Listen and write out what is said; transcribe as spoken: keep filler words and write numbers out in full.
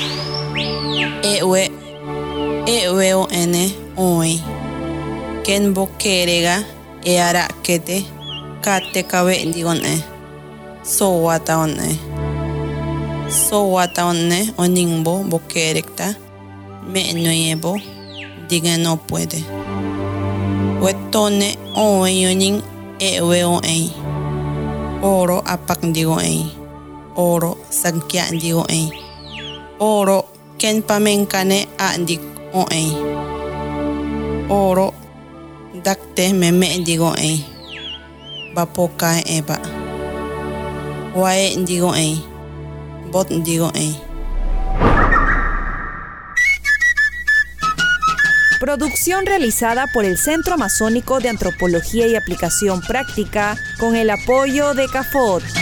Ewe, ewe o ene oi. Ken bokerega e ara kete kate kawe digon e. So wata on e. So wata on e oningbo bokerekta me noyebo diga no puede. Wetone oi oning ewe o ei. Oro apak digo ei. Oro sagkya digo ei. Oro ken pamenkane a dik o ei. Oro dakte meme digo ei. Bapoka eba. Wae digo ei. Bot digo ei. Producción realizada por el Centro Amazónico de Antropología y Aplicación Práctica con el apoyo de CAFOT.